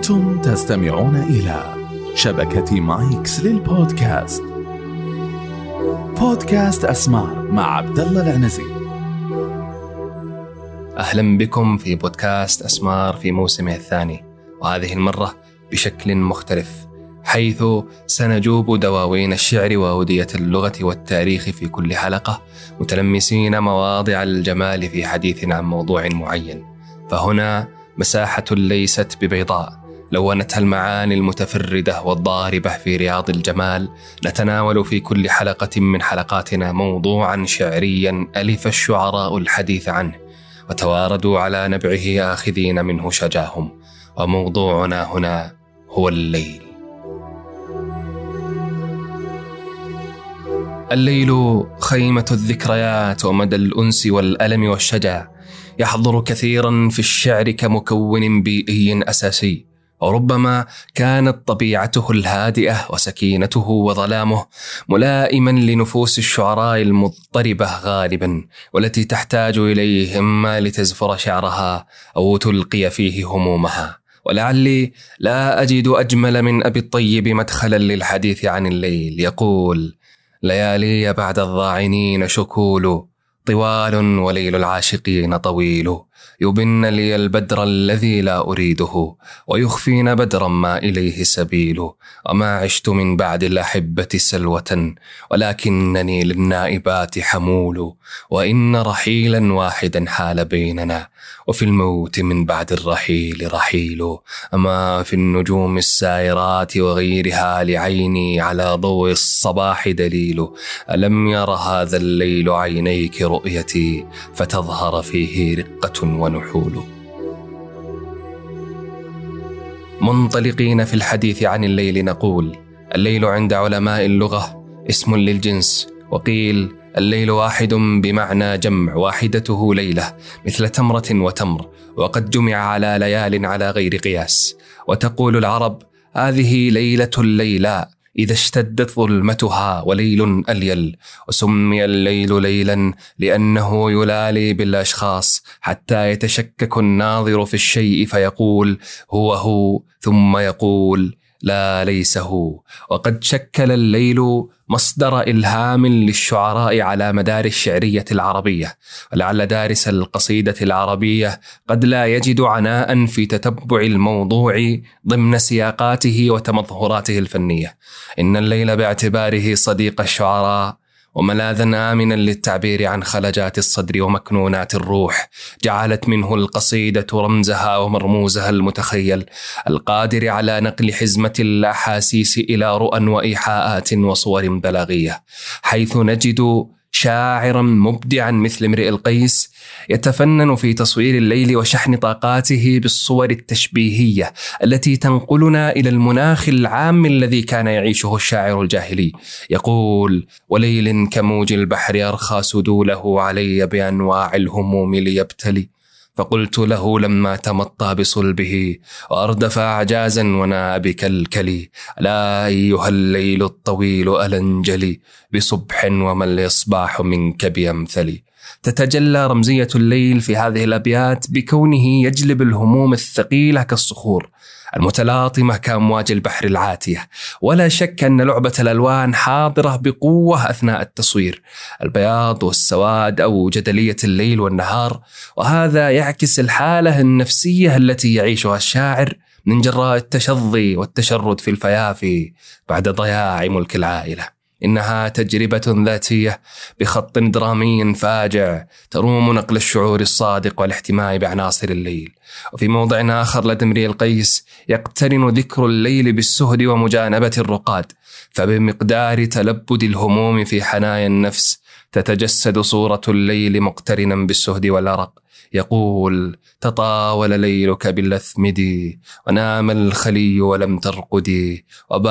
أنتم تستمعون إلى شبكة مايكس للبودكاست. بودكاست أسمار مع عبدالله العنزي. أهلا بكم في بودكاست أسمار في موسمه الثاني، وهذه المرة بشكل مختلف، حيث سنجوب دواوين الشعر وأودية اللغة والتاريخ في كل حلقة، متلمسين مواضع الجمال في حديث عن موضوع معين. فهنا مساحة ليست ببيضاء، لونتها المعاني المتفردة والضاربة في رياض الجمال. نتناول في كل حلقة من حلقاتنا موضوعا شعريا ألف الشعراء الحديث عنه، وتواردوا على نبعه آخذين منه شجاهم. وموضوعنا هنا هو الليل. الليل خيمة الذكريات ومدى الأنس والألم والشجع، يحضر كثيرا في الشعر كمكون بيئي أساسي، وربما كانت طبيعته الهادئة وسكينته وظلامه ملائما لنفوس الشعراء المضطربة غالبا، والتي تحتاج إليه إما لتزفر شعرها أو تلقي فيه همومها. ولعلي لا أجد أجمل من أبي الطيب مدخلا للحديث عن الليل. يقول: ليالي بعد الضاعنين شكول، طوال وليل العاشقين طويل، يبن لي البدر الذي لا أريده، ويخفين بدرا ما إليه سبيل. وما عشت من بعد الأحبة سلوة، ولكنني للنائبات حمول، وإن رحيلا واحدا حال بيننا، وفي الموت من بعد الرحيل رحيل. أما في النجوم السائرات وغيرها لعيني على ضوء الصباح دليل. ألم ير هذا الليل عينيك رؤيتي، فتظهر فيه رقة ونحول. منطلقين في الحديث عن الليل نقول: الليل عند علماء اللغة اسم للجنس، وقيل الليل واحد بمعنى جمع، واحدته ليلة، مثل تمرة وتمر، وقد جمع على ليال على غير قياس. وتقول العرب: هذه ليلة الليلاء إذا اشتدت ظلمتها وليل أليل. وسمي الليل ليلا لأنه يلالي بالأشخاص حتى يتشكك الناظر في الشيء فيقول هو هو، ثم يقول لا ليس هو. وقد شكل الليل مصدر إلهام للشعراء على مدار الشعرية العربية، ولعل دارس القصيدة العربية قد لا يجد عناء في تتبع الموضوع ضمن سياقاته وتمظهراته الفنية. إن الليل باعتباره صديق الشعراء وملاذا آمنا للتعبير عن خلجات الصدر ومكنونات الروح، جعلت منه القصيدة رمزها ومرموزها المتخيل، القادر على نقل حزمة الأحاسيس إلى رؤى وإيحاءات وصور بلاغية، حيث نجد شاعرا مبدعا مثل امرئ القيس يتفنن في تصوير الليل وشحن طاقاته بالصور التشبيهية التي تنقلنا إلى المناخ العام الذي كان يعيشه الشاعر الجاهلي. يقول: وليل كموج البحر أرخى سدوله علي بأنواع الهموم ليبتلي، فقلت له لما تمطى بصلبه وأردف أعجازا وناء بكلكلي: لا أيها الليل الطويل ألنجلي بصبح وما الإصباح منك بيمثلي. تتجلى رمزية الليل في هذه الأبيات بكونه يجلب الهموم الثقيلة كالصخور، المتلاطمة كأمواج البحر العاتية. ولا شك أن لعبة الألوان حاضرة بقوة أثناء التصوير، البياض والسواد أو جدلية الليل والنهار، وهذا يعكس الحالة النفسية التي يعيشها الشاعر من جراء التشظي والتشرد في الفيافي بعد ضياع ملك العائلة. إنها تجربة ذاتية بخط درامي فاجع تروم نقل الشعور الصادق والاحتماء بعناصر الليل. وفي موضع آخر لدى امرئ القيس يقترن ذكر الليل بالسهد ومجانبة الرقاد، فبمقدار تلبد الهموم في حنايا النفس تتجسد صورة الليل مقترنا بالسهد والأرق. يقول: تطاول ليلك بالأثمد، ونام الخلي ولم ترقدي،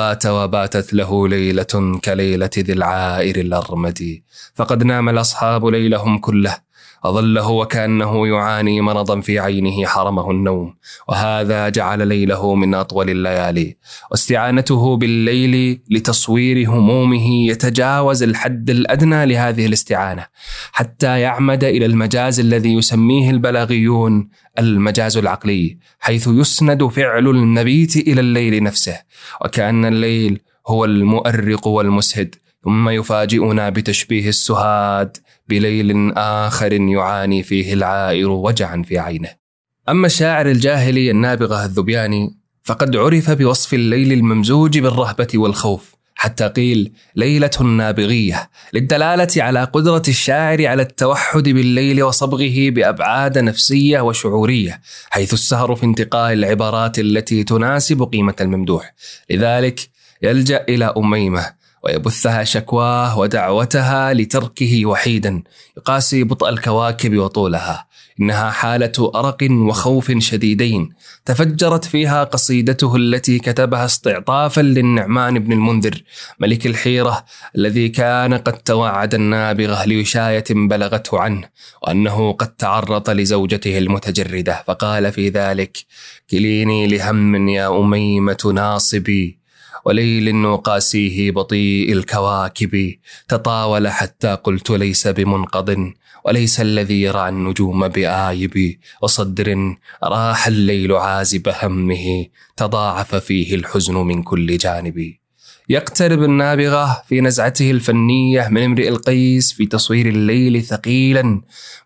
وباتت له ليلة كليلة ذي العائر الأرمد. فقد نام الأصحاب ليلهم كله، أظله وكأنه يعاني مرضا في عينه حرمه النوم، وهذا جعل ليله من أطول الليالي. واستعانته بالليل لتصوير همومه يتجاوز الحد الأدنى لهذه الاستعانة، حتى يعمد إلى المجاز الذي يسميه البلاغيون المجاز العقلي، حيث يسند فعل المبيت إلى الليل نفسه، وكأن الليل هو المؤرق والمسهد، ثم يفاجئنا بتشبيه السهاد بليل آخر يعاني فيه العائر وجعا في عينه. أما الشاعر الجاهلي النابغة الذبياني فقد عرف بوصف الليل الممزوج بالرهبة والخوف، حتى قيل ليلة نابغية، للدلالة على قدرة الشاعر على التوحد بالليل وصبغه بأبعاد نفسية وشعورية، حيث السهر في انتقاء العبارات التي تناسب قيمة الممدوح. لذلك يلجأ إلى أميمة ويبثها شكواه ودعوتها لتركه وحيدا، يقاسي بطء الكواكب وطولها. إنها حالة أرق وخوف شديدين تفجرت فيها قصيدته التي كتبها استعطافا للنعمان بن المنذر ملك الحيرة، الذي كان قد توعد النابغة لوشاية بلغته عنه، وأنه قد تعرض لزوجته المتجردة، فقال في ذلك: كليني لهم يا أميمة ناصبي، وليل نقاسيه بطيء الكواكب، تطاول حتى قلت ليس بمنقض، وليس الذي يرى النجوم بآيب، وصدر راح الليل عازب همه، تضاعف فيه الحزن من كل جانب. يقترب النابغة في نزعته الفنية من امرئ القيس في تصوير الليل ثقيلا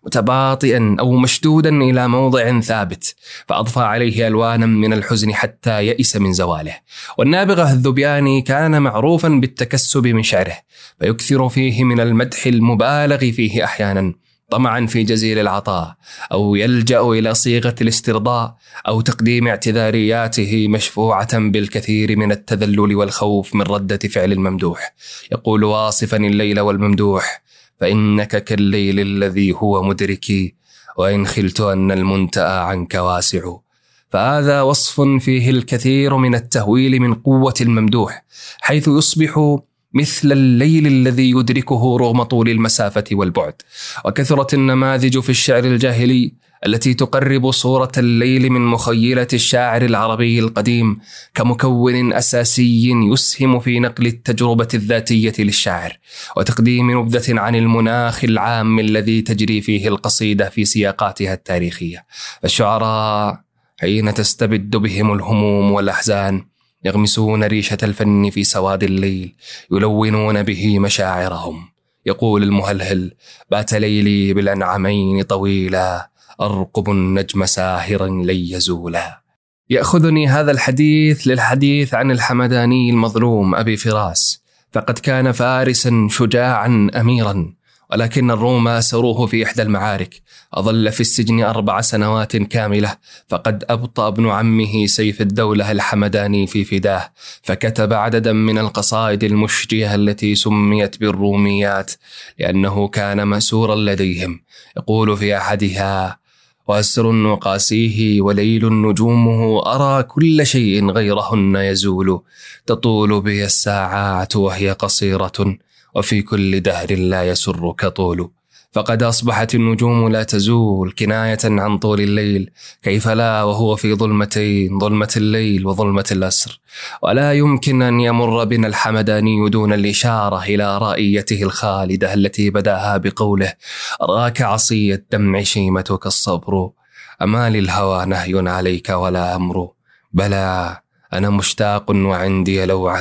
متباطئا أو مشدودا إلى موضع ثابت، فأضفى عليه ألوانا من الحزن حتى يئس من زواله. والنابغة الذبياني كان معروفا بالتكسب من شعره، فيكثر فيه من المدح المبالغ فيه أحيانا طمعا في جزيل العطاء، أو يلجأ إلى صيغة الاسترضاء، أو تقديم اعتذارياته مشفوعة بالكثير من التذلل والخوف من ردة فعل الممدوح. يقول واصفا الليل والممدوح: فإنك كالليل الذي هو مدركي، وإن خلت أن المنتأى عنك واسع. فهذا وصف فيه الكثير من التهويل من قوة الممدوح، حيث يصبح مثل الليل الذي يدركه رغم طول المسافة والبعد. وكثرت النماذج في الشعر الجاهلي التي تقرب صورة الليل من مخيلة الشاعر العربي القديم كمكون أساسي يسهم في نقل التجربة الذاتية للشاعر، وتقديم نبذة عن المناخ العام الذي تجري فيه القصيدة في سياقاتها التاريخية. فالشعراء حين تستبد بهم الهموم والأحزان يغمسون ريشة الفن في سواد الليل، يلونون به مشاعرهم. يقول المهلهل: بات ليلي بالأنعمين طويلا، أرقب النجم ساهرا لن يزولا. يأخذني هذا الحديث للحديث عن الحمداني المظلوم أبي فراس، فقد كان فارسا شجاعا أميرا، ولكن الروم أسروه في إحدى المعارك، أظل في السجن 4 سنوات كاملة، فقد أبطأ ابن عمه سيف الدولة الحمداني في فداه، فكتب عددا من القصائد المشجية التي سميت بالروميات لأنه كان مأسورا لديهم. يقول في أحدها: وأسر نقاسيه وليل نجومه، أرى كل شيء غيرهن يزول، تطول بي الساعات وهي قصيرة، وفي كل دهر لا يسرك طول. فقد أصبحت النجوم لا تزول، كناية عن طول الليل، كيف لا وهو في ظلمتين، ظلمة الليل وظلمة الأسر. ولا يمكن أن يمر بنا الحمداني دون الإشارة إلى رائيته الخالدة التي بداها بقوله: أراك عصي الدمع شيمتك الصبر، أما للهوى نهي عليك ولا أمر، بلى أنا مشتاق وعندي لوعة،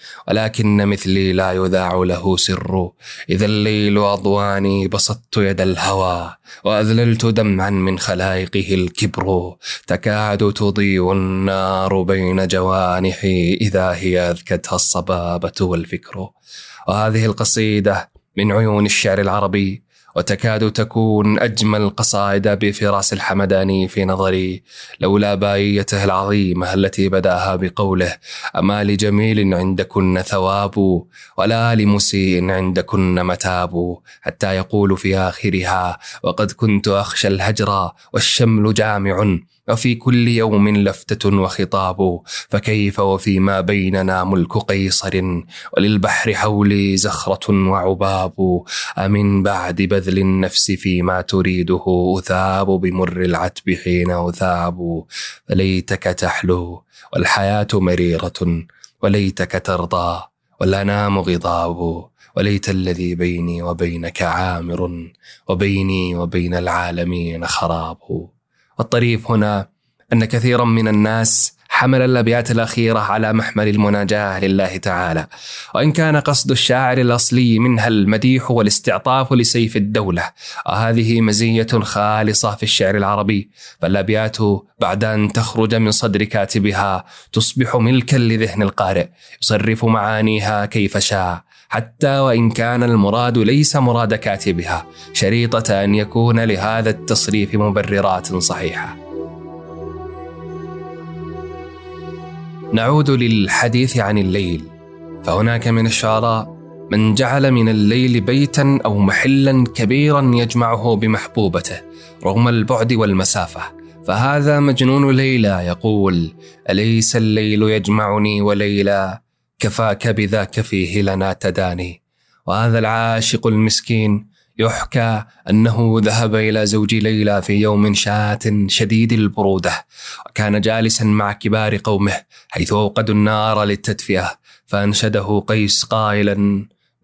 ولكن مثلي لا يذاع له سر، إذا الليل أضواني بسطت يد الهوى، وأذللت دمعا من خلائقه الكبر، تكاد تضيء النار بين جوانحي، إذا هي أذكتها الصبابة والفكر. وهذه القصيدة من عيون الشعر العربي، وتكاد تكون أجمل قصائد بفراس الحمداني في نظري، لولا بايته العظيمة التي بداها بقوله: أما لجميل عندكن ثواب، ولا لمسيء عندكن متاب، حتى يقول في آخرها: وقد كنت أخشى الهجر والشمل جامع، وفي كل يوم لفتة وخطاب، فكيف وفيما بيننا ملك قيصر، وللبحر حولي زخرة وعباب. أمن بعد بذل النفس فيما تريده أثاب، بمر العتب حين أثاب. فليتك تحلو والحياة مريرة، وليتك ترضى والأنام غضاب. وليت الذي بيني وبينك عامر، وبيني وبين العالمين خراب. والطريف هنا أن كثيرا من الناس حمل الأبيات الأخيرة على محمل المناجاة لله تعالى، وإن كان قصد الشاعر الأصلي منها المديح والاستعطاف لسيف الدولة، وهذه مزية خالصة في الشعر العربي، فالأبيات بعد أن تخرج من صدر كاتبها تصبح ملكا لذهن القارئ يصرف معانيها كيف شاء، حتى وإن كان المراد ليس مراد كاتبها، شريطة أن يكون لهذا التصريف مبررات صحيحة. نعود للحديث عن الليل، فهناك من الشعراء من جعل من الليل بيتا أو محلا كبيرا يجمعه بمحبوبته رغم البعد والمسافة، فهذا مجنون ليلى يقول: أليس الليل يجمعني وليلى، كفاك بذاك فيه لنا تداني. وهذا العاشق المسكين يحكى أنه ذهب إلى زوج ليلى في يوم شات شديد البرودة، وكان جالسا مع كبار قومه حيث أوقدوا النار للتدفئة، فأنشده قيس قائلا: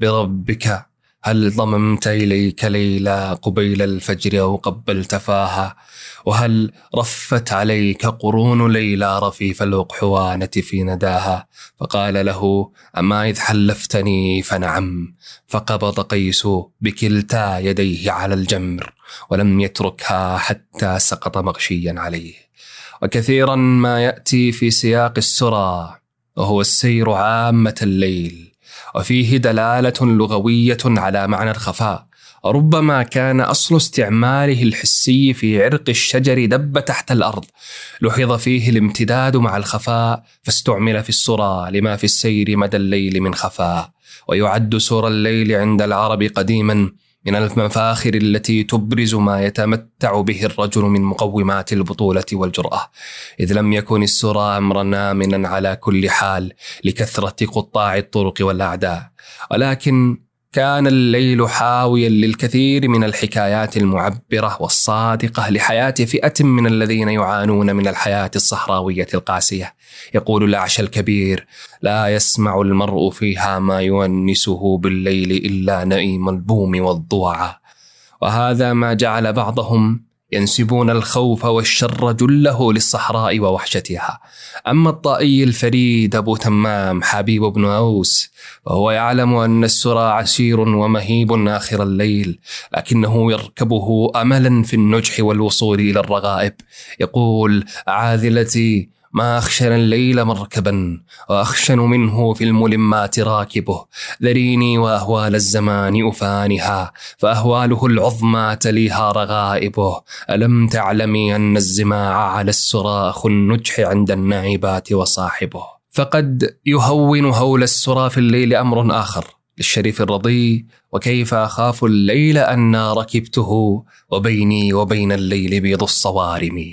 بربك هل ضممت إليك ليلى قبيل الفجر أو قبلت فاها، وهل رفت عليك قرون ليلى رفيف الأقحوانة في نداها. فقال له: أما إذ حلفتني فنعم. فقبض قيس بكلتا يديه على الجمر ولم يتركها حتى سقط مغشيا عليه. وكثيرا ما يأتي في سياق السرى وهو السير عامة الليل، وفيه دلالة لغوية على معنى الخفاء، ربما كان أصل استعماله الحسي في عرق الشجر دب تحت الأرض، لحظ فيه الامتداد مع الخفاء فاستعمل في السرى لما في السير مدى الليل من خفاء. ويعد سور الليل عند العرب قديما من المفاخر التي تبرز ما يتمتع به الرجل من مقومات البطولة والجرأة، إذ لم يكن السرى أمرا آمنا على كل حال لكثرة قطاع الطرق والأعداء، ولكن كان الليل حاويا للكثير من الحكايات المعبرة والصادقة لحياة فئة من الذين يعانون من الحياة الصحراوية القاسية. يقول الأعشى الكبير: لا يسمع المرء فيها ما يونسه بالليل إلا نئيم البوم والضوعة. وهذا ما جعل بعضهم ينسبون الخوف والشر جله للصحراء ووحشتها. أما الطائي الفريد أبو تمام حبيب بن أوس وهو يعلم أن السرى عسير ومهيب آخر الليل، لكنه يركبه أملا في النجح والوصول إلى الرغائب. يقول: عاذلتي ما أخشن الليل مركبا، وأخشن منه في الملمات راكبه، ذريني وأهوال الزمان أفانها، فأهواله العظمى تليها رغائبه. ألم تعلمي أن الزماع على السرى أخو النجح عند النائبات وصاحبه. فقد يهون هول السرى في الليل أمر آخر للشريف الرضي: وكيف أخاف الليل أن ركبته، وبيني وبين الليل بيض الصوارم.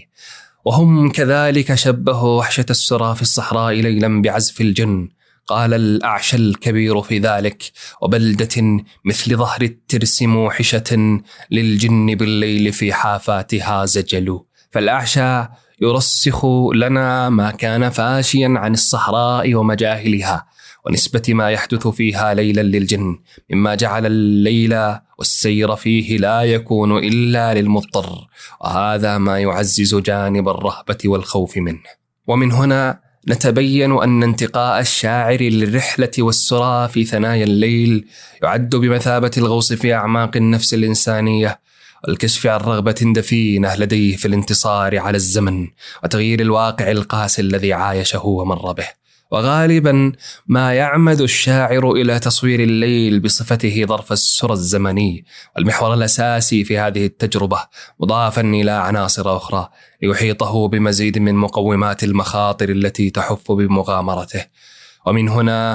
وهم كذلك شبهوا وحشة السرى في الصحراء ليلا بعزف الجن. قال الأعشى الكبير في ذلك: وبلدة مثل ظهر الترس موحشة، للجن بالليل في حافاتها زجل. فالأعشى يرسخ لنا ما كان فاشيا عن الصحراء ومجاهلها ونسبة ما يحدث فيها ليلا للجن، مما جعل الليل والسير فيه لا يكون إلا للمضطر، وهذا ما يعزز جانب الرهبة والخوف منه. ومن هنا نتبين أن انتقاء الشاعر للرحلة والسرى في ثنايا الليل يعد بمثابة الغوص في أعماق النفس الإنسانية، والكشف عن رغبة دفينة لديه في الانتصار على الزمن وتغيير الواقع القاسي الذي عايشه ومر به. وغالبا ما يعمد الشاعر إلى تصوير الليل بصفته ظرف السرى الزمني والمحور الأساسي في هذه التجربة، مضافا إلى عناصر أخرى ليحيطه بمزيد من مقومات المخاطر التي تحف بمغامرته. ومن هنا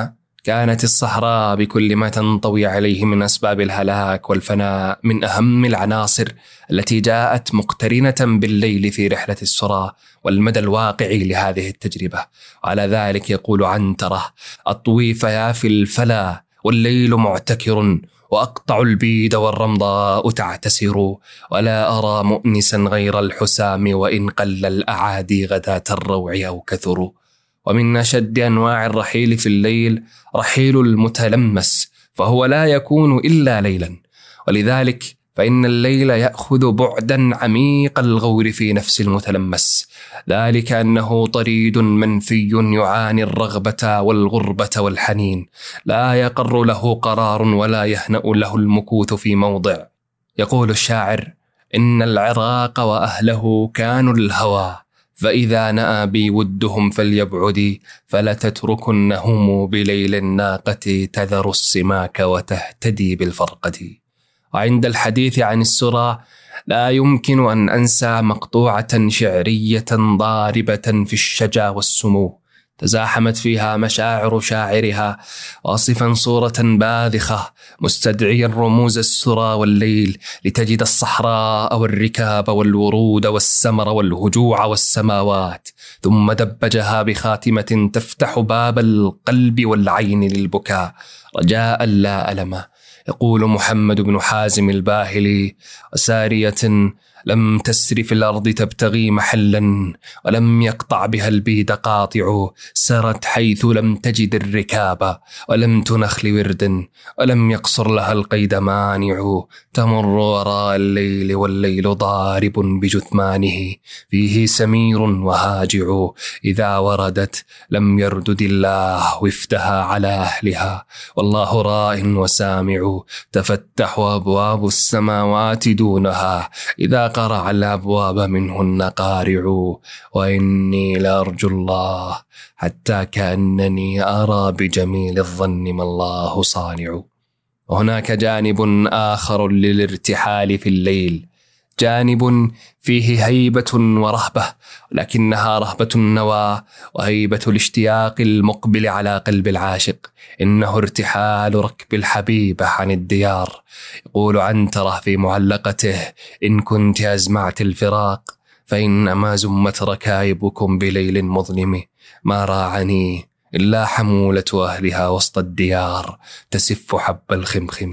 كانت الصحراء بكل ما تنطوي عليه من أسباب الهلاك والفناء من أهم العناصر التي جاءت مقترنة بالليل في رحلة السرى والمدى الواقعي لهذه التجربة. على ذلك يقول عنترة: أطوي فيافي الفلا والليل معتكر، وأقطع البيد والرمضاء تعتسر، ولا أرى مؤنسا غير الحسام، وإن قل الأعادي غداة الروع أو كثر. ومن أشد أنواع الرحيل في الليل رحيل المتلمس، فهو لا يكون إلا ليلا، ولذلك فإن الليل يأخذ بعدا عميق الغور في نفس المتلمس، ذلك أنه طريد منفي يعاني الرغبة والغربة والحنين، لا يقر له قرار ولا يهنأ له المكوث في موضع. يقول الشاعر: إن العراق وأهله كانوا الهوى، فإذا نأى بي ودهم فليبعدي، فلتتركنهم بليل الناقة تذر السماك وتهتدي بالفرقة. وعند الحديث عن السرى لا يمكن أن أنسى مقطوعة شعرية ضاربة في الشجا والسمو، تزاحمت فيها مشاعر شاعرها واصفا صورة باذخة مستدعيا رموز السرى والليل، لتجد الصحراء والركاب والورود والسمر والهجوع والسماوات، ثم دبجها بخاتمة تفتح باب القلب والعين للبكاء رجاء لا ألم. يقول محمد بن حازم الباهلي: وسارية لم تسر في الأرض تبتغي محلا، ولم يقطع بها البيد قاطع، سرت حيث لم تجد الركاب، ولم تنخل ورد، ولم يقصر لها القيد مانع، تمر وراء الليل والليل ضارب بجثمانه، فيه سمير وهاجع، إذا وردت لم يردد الله وفدها على أهلها، والله راء وسامع، تفتح أبواب السماوات دونها، إذا قرع الأبواب منهن قارع، وإني لأرجو الله حتى كأنني أرى بجميل الظن ما الله صانع. وهناك جانب آخر للارتحال في الليل، جانب فيه هيبة ورهبة، لكنها رهبة النوى وهيبة الاشتياق المقبل على قلب العاشق، إنه ارتحال ركب الحبيبة عن الديار. يقول عنترة في معلقته: إن كنت أزمعت الفراق فإنما زمت ركائبكم بليل مظلم، ما راعني إلا حمولة أهلها وسط الديار تسف حب الخمخم.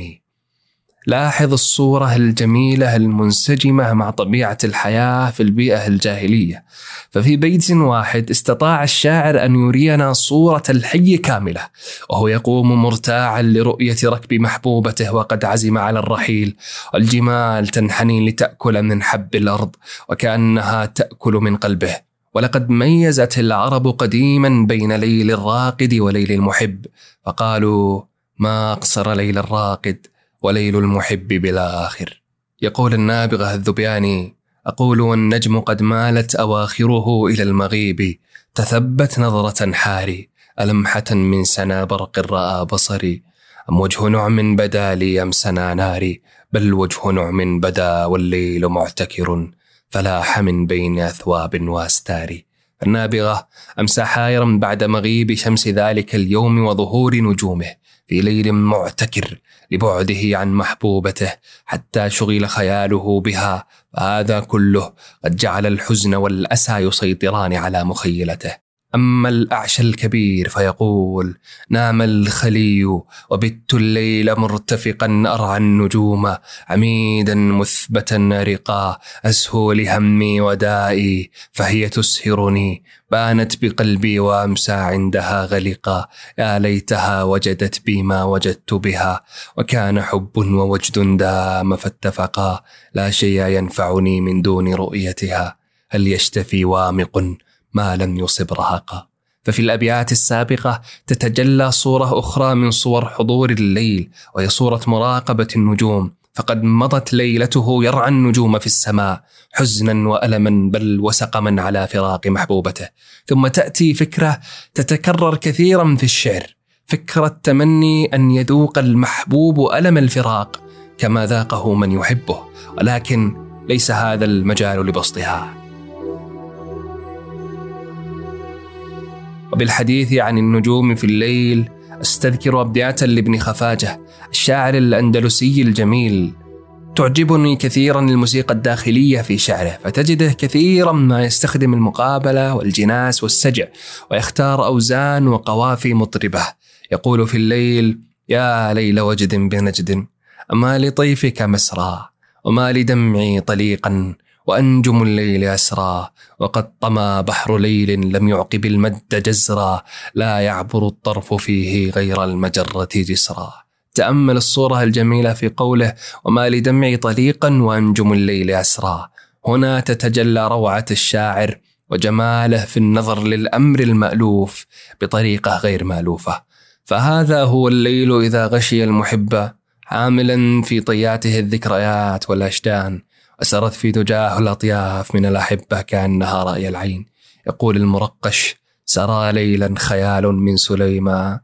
لاحظ الصورة الجميلة المنسجمة مع طبيعة الحياة في البيئة الجاهلية، ففي بيت واحد استطاع الشاعر أن يرينا صورة الحي كاملة، وهو يقوم مرتاعا لرؤية ركب محبوبته وقد عزم على الرحيل، والجمال تنحني لتأكل من حب الأرض وكأنها تأكل من قلبه. ولقد ميزت العرب قديما بين ليل الراقد وليل المحب، فقالوا: ما أقصر ليل الراقد وليل المحب بلا آخر. يقول النابغة الذبياني: أقول والنجم قد مالت أواخره إلى المغيب، تثبت نظرة حاري، ألمحة من سنا برق رأى بصري، أم وجه نعم بدا لي أم سنا ناري، بل وجه نعم بدا والليل معتكر، فلاح من بين أثواب واستاري. النابغة أمسى حائرا بعد مغيب شمس ذلك اليوم وظهور نجومه في ليل معتكر لبعده عن محبوبته، حتى شغل خياله بها، فهذا كله قد جعل الحزن والأسى يسيطران على مخيلته. أما الأعشى الكبير فيقول: نام الخلي وبت الليل مرتفقا أرعى النجوم، عميدا مثبتا رقا، أسهو لهمي ودائي، فهي تسهرني، بانت بقلبي وأمسى عندها غلقا، يا ليتها وجدت بي ما وجدت بها، وكان حب ووجد دام فاتفقا، لا شيء ينفعني من دون رؤيتها، هل يشتفي وامق ما لم يصب رهقا. ففي الأبيات السابقة تتجلى صورة أخرى من صور حضور الليل، وهي صورة مراقبة النجوم، فقد مضت ليلته يرعى النجوم في السماء حزنا وألما بل وسقما على فراق محبوبته. ثم تأتي فكرة تتكرر كثيرا في الشعر، فكرة تمني أن يذوق المحبوب ألم الفراق كما ذاقه من يحبه، ولكن ليس هذا المجال لبسطها. وبالحديث عن النجوم في الليل أستذكر أبياتا لابن خفاجة الشاعر الأندلسي الجميل. تعجبني كثيرا الموسيقى الداخلية في شعره، فتجده كثيرا ما يستخدم المقابلة والجناس والسجع، ويختار أوزان وقوافي مطربة. يقول في الليل: يا ليل وجد بنجد، أما لطيفك مسرى، وما لدمعي طليقا، وأنجم الليل أسرى، وقد طمى بحر ليل لم يعقب المد جزرا، لا يعبر الطرف فيه غير المجرة جسرا. تأمل الصورة الجميلة في قوله: وما لدمعي طليقا وأنجم الليل أسرى. هنا تتجلى روعة الشاعر وجماله في النظر للأمر المألوف بطريقة غير مألوفة. فهذا هو الليل إذا غشي المحب، حاملا في طياته الذكريات والأشدان، وسرت في دجاه الأطياف من الأحبة كأنها رأي العين. يقول المرقش: سرى ليلا خيال من سليمان،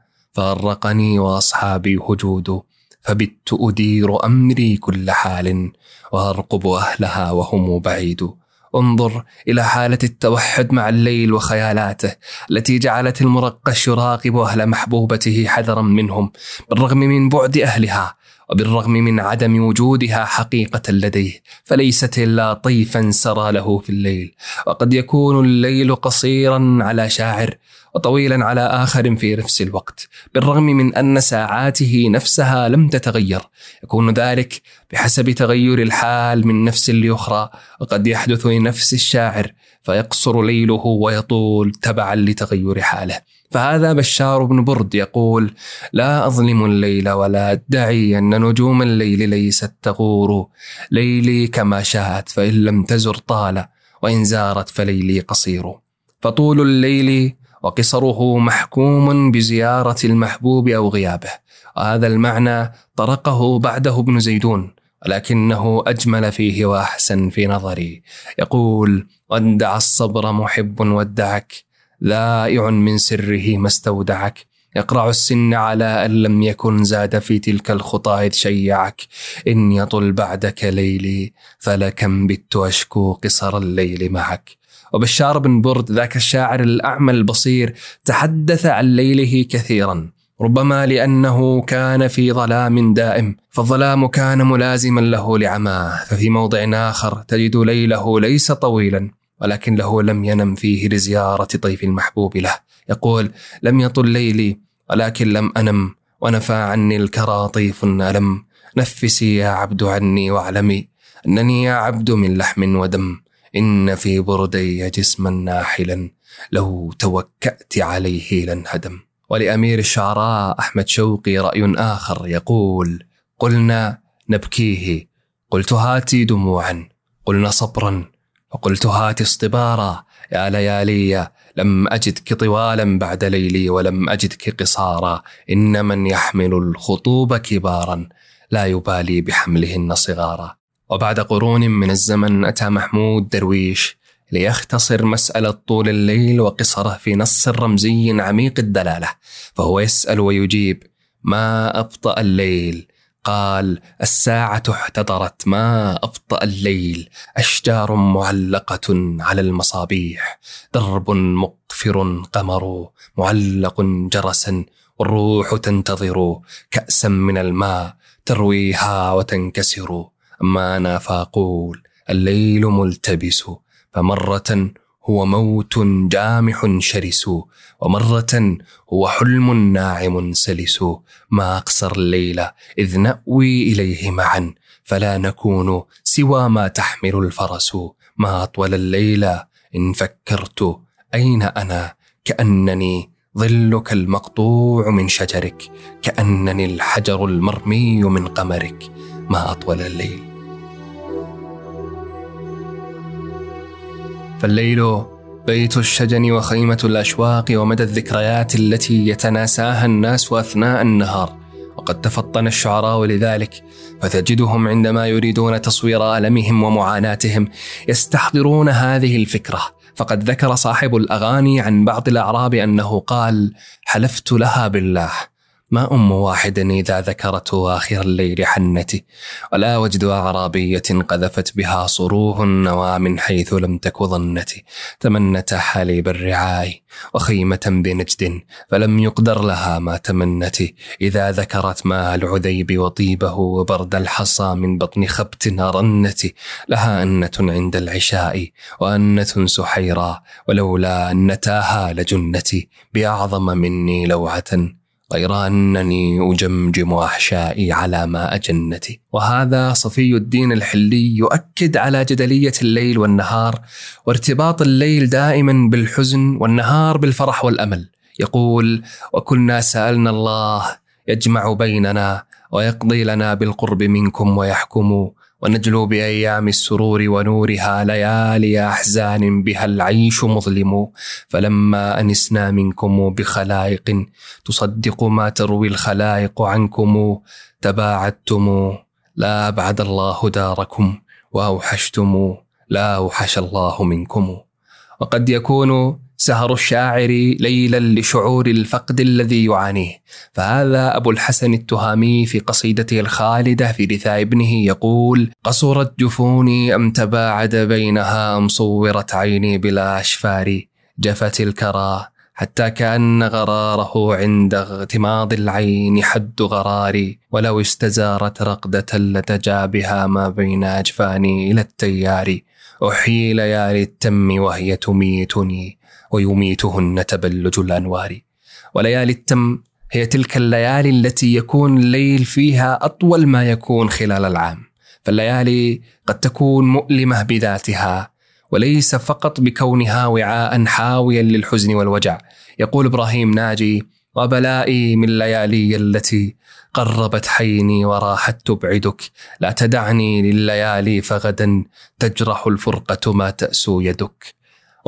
فغرقني وأصحابي هجود، فبت أدير أمري كل حال، وأرقب أهلها وهم بعيد. انظر إلى حالة التوحد مع الليل وخيالاته التي جعلت المرقش يراقب أهل محبوبته حذرا منهم، بالرغم من بعد أهلها وبالرغم من عدم وجودها حقيقة لديه، فليست إلا طيفا سرى له في الليل. وقد يكون الليل قصيرا على شاعر وطويلا على آخر في نفس الوقت، بالرغم من أن ساعاته نفسها لم تتغير. يكون ذلك بحسب تغير الحال من نفس لأخرى، وقد يحدث لنفس الشاعر فيقصر ليله ويطول تبعا لتغير حاله. فهذا بشار بن برد يقول: لا أظلم الليل ولا أدعي أن نجوم الليل ليست تغور، ليلي كما شاءت فإن لم تزر طال، وإن زارت فليلي قصير. فطول الليل وقصره محكوم بزيارة المحبوب أو غيابه، وهذا المعنى طرقه بعده ابن زيدون، ولكنه أجمل فيه وأحسن في نظري. يقول: ودع الصبر محب ودعك، ذائع من سره ما استودعك، يقرع السن على أن لم يكن زاد في تلك الخطى إذ شيعك، إن يطل بعدك ليلي فلكم بت أشكو قصر الليل معك. وبشار بن برد ذاك الشاعر الأعمى البصير تحدث عن ليله كثيرا، ربما لأنه كان في ظلام دائم، فالظلام كان ملازما له لعماه. ففي موضع آخر تجد ليله ليس طويلا، ولكنه لم ينم فيه لزيارة طيف المحبوب له. يقول: لم يطل ليلي ولكن لم أنم، ونفى عني الكرى طيف ألم، نفسي يا عبد عني واعلمي أنني يا عبد من لحم ودم، إن في بردي جسما ناحلا لو توكأت عليه لانهدم. ولأمير الشعراء أحمد شوقي رأي آخر يقول: قلنا نبكيه، قلت هاتي دموعا، قلنا صبرا، وقلت هاتي اصطبارا، يا ليالي لم أجدك طوالا بعد ليلي، ولم أجدك قصارا، إن من يحمل الخطوب كبارا لا يبالي بحملهن صغارا. وبعد قرون من الزمن أتى محمود درويش ليختصر مسألة طول الليل وقصره في نص رمزي عميق الدلالة، فهو يسأل ويجيب: ما أبطأ الليل؟ قال: الساعة احتضرت، ما أبطأ الليل، أشجار معلقة على المصابيح، درب مقفر قمر معلق جرسا، والروح تنتظر كأسا من الماء ترويها وتنكسر. أما أنا فأقول: الليل ملتبس، فمرة هو موت جامح شرس، ومرة هو حلم ناعم سلس، ما أقصر الليل إذ نأوي إليه معا، فلا نكون سوى ما تحمل الفرس، ما أطول الليل إن فكرت أين أنا، كأنني ظلك المقطوع من شجرك، كأنني الحجر المرمي من قمرك، ما أطول الليل. فالليل بيت الشجن وخيمة الأشواق ومدى الذكريات التي يتناساها الناس أثناء النهار، وقد تفطن الشعراء لذلك، فتجدهم عندما يريدون تصوير ألمهم ومعاناتهم يستحضرون هذه الفكرة. فقد ذكر صاحب الأغاني عن بعض الأعراب أنه قال: حلفت لها بالله ما أم واحد إذا ذكرته آخر الليل حنتي، ولا وجد أعرابية قذفت بها صروه النوى من حيث لم تك ظنتي. تمنت حليب الرعاي وخيمة بنجد فلم يقدر لها ما تمنتي. إذا ذكرت ماء العذيب وطيبه وبرد الحصى من بطن خبت رنتي. لها أنة عند العشاء وأنة سحيرا، ولولا أنتاها لجنتي بأعظم مني لوعة، غير أنني أجمجم أحشائي على ما أجنتي. وهذا صفي الدين الحلي يؤكد على جدلية الليل والنهار، وارتباط الليل دائما بالحزن والنهار بالفرح والأمل. يقول: وكنا سألنا الله يجمع بيننا ويقضي لنا بالقرب منكم ويحكم، ونجلو بأيام السرور ونورها ليالي أحزان بها العيش مظلم. فلما أنسنا منكم بخلائق تصدق ما تروي الخلائق عنكم، تباعدتم لا أبعد الله داركم، وأوحشتم لا أوحش الله منكم. وقد يكون سهر الشاعر ليلا لشعور الفقد الذي يعانيه. فهذا أبو الحسن التهامي في قصيدته الخالدة في رثاء ابنه يقول: قصرت جفوني أم تباعد بينها أم صورت عيني بلا أشفار، جفت الكرى حتى كأن غراره عند اغتماض العين حد غراري، ولو استزارت رقدة لتجا بها ما بين أجفاني إلى التيار. أحيي ليالي التم وهي تميتني ويميتهن تبلج الأنوار. وليالي التم هي تلك الليالي التي يكون الليل فيها أطول ما يكون خلال العام. فالليالي قد تكون مؤلمة بذاتها، وليس فقط بكونها وعاء حاويا للحزن والوجع. يقول إبراهيم ناجي: وبلائي من ليالي التي قربت حيني وراحت تبعدك، لا تدعني لليالي فغدا تجرح الفرقة ما تأسو يدك.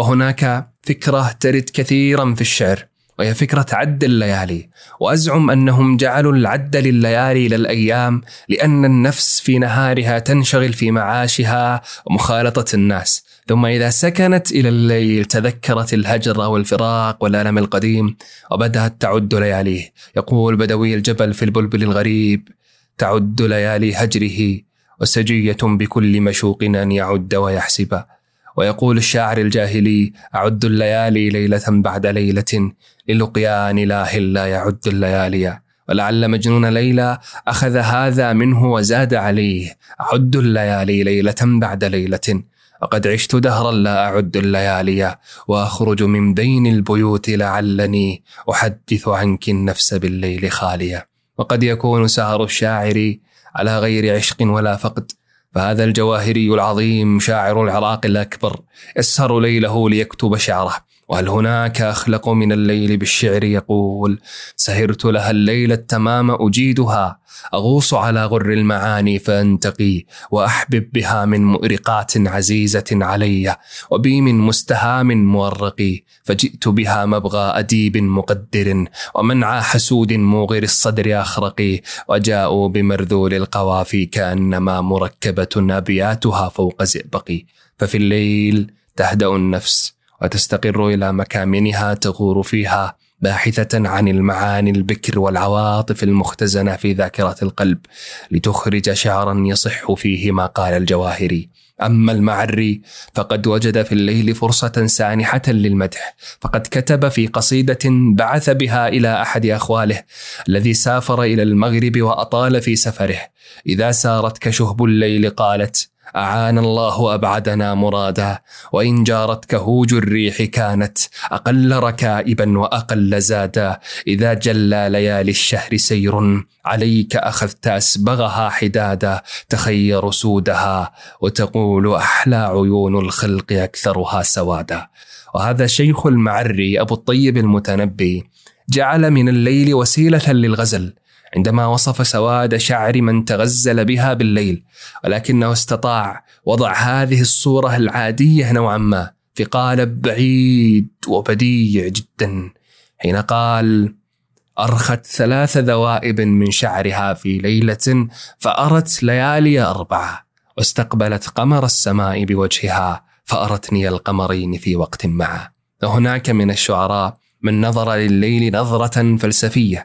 وهناك فكرة ترد كثيرا في الشعر، وهي فكرة عد الليالي. وأزعم أنهم جعلوا العد لليالي للأيام لأن النفس في نهارها تنشغل في معاشها ومخالطة الناس، ثم إذا سكنت إلى الليل تذكرت الهجر والفراق والألم القديم وبدأت تعد لياليه. يقول بدوي الجبل في البلبل الغريب: تعد ليالي هجره وسجية بكل مشوق أن يعد ويحسب. ويقول الشاعر الجاهلي: أعد الليالي ليلة بعد ليلة للقيان إله لا يعد الليالي. ولعل مجنون ليلى أخذ هذا منه وزاد عليه: أعد الليالي ليلة بعد ليلة، وقد عشت دهرا لا أعد الليالي، وأخرج من بين البيوت لعلني أحدث عنك النفس بالليل خالية. وقد يكون سهر الشاعر على غير عشق ولا فقد. فهذا الجواهري العظيم شاعر العراق الأكبر يسهر ليله ليكتب شعره. وهل هناك أخلق من الليل بالشعر؟ يقول: سهرت لها الليل التمام أجيدها، أغوص على غر المعاني فأنتقي، وأحبب بها من مؤرقات عزيزة علي، وبي من مستهام مورقي، فجئت بها مبغى أديب مقدر، ومنع حسود موغر الصدر أخرقي، وجاءوا بمرذول القوافي كأنما مركبة أبياتها فوق زئبقي. ففي الليل تهدأ النفس وتستقر إلى مكامنها تغور فيها باحثة عن المعاني البكر والعواطف المختزنة في ذاكرة القلب، لتخرج شعرا يصح فيه ما قال الجواهري. أما المعري فقد وجد في الليل فرصة سانحة للمدح، فقد كتب في قصيدة بعث بها إلى أحد أخواله الذي سافر إلى المغرب وأطال في سفره: إذا سارتك شهب الليل قالت أعان الله أبعدنا مرادا، وإن جارتك هوج الريح كانت أقل ركائبا وأقل زادا، إذا جلى ليالي الشهر سير عليك أخذت أسبغها حدادا، تخير سودها وتقول أحلى عيون الخلق أكثرها سوادا. وهذا شيخ المعري أبو الطيب المتنبي جعل من الليل وسيلة للغزل عندما وصف سواد شعر من تغزل بها بالليل، ولكنه استطاع وضع هذه الصورة العادية نوعا ما في قالب بعيد وبديع جدا، حين قال: أرخت 3 ذوائب من شعرها في ليلة فأرت ليالي 4، واستقبلت قمر السماء بوجهها فأرتني القمرين في وقت معا. وهناك من الشعراء من نظر لليل نظرة فلسفية،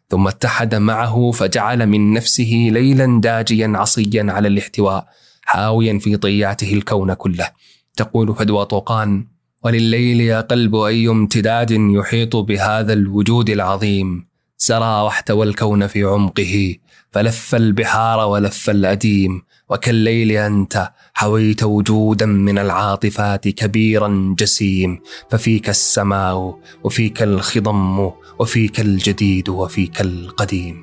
ثم اتحد معه فجعل من نفسه ليلا داجيا عصيا على الاحتواء، حاويا في طياته الكون كله. تقول فدوى طوقان: ولليل يا قلب أي امتداد يحيط بهذا الوجود العظيم، سرى واحتوى الكون في عمقه، فلف البحار ولف الأديم. وكالليل أنت حويت وجودا من العاطفات كبيرا جسيم، ففيك السماء وفيك الخضم وفيك الجديد وفيك القديم.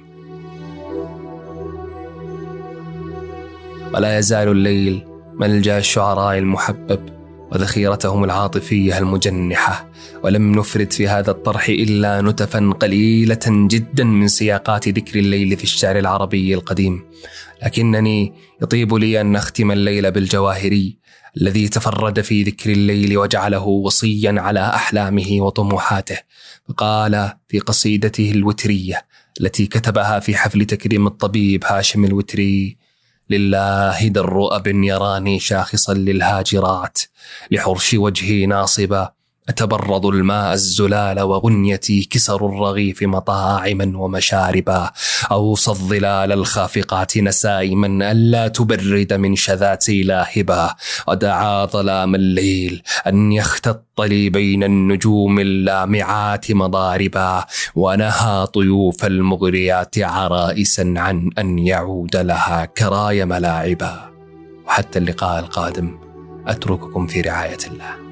ولا يزال الليل ملجأ الشعراء المحبب وذخيرتهم العاطفية المجنحة، ولم نفرد في هذا الطرح إلا نتفا قليلة جدا من سياقات ذكر الليل في الشعر العربي القديم، لكنني يطيب لي أن نختم الليل بالجواهري الذي تفرد في ذكر الليل وجعله وصيا على أحلامه وطموحاته. فقال في قصيدته الوترية التي كتبها في حفل تكريم الطبيب هاشم الوتري: لله در أب يراني شاخصا للهاجرات، لحرش وجهي ناصبا أتبرض الماء الزلال، وغنيتي كسر الرغيف مطاعما ومشاربا، أوصى الظلال الخافقات نسائما ألا تبرد من شذاتي لاهبا، ودعا ظلام الليل أن يختط لي بين النجوم اللامعات مضاربا، ونهى طيوف المغريات عرائسا عن أن يعود لها كراي ملاعبا. وحتى اللقاء القادم أترككم في رعاية الله.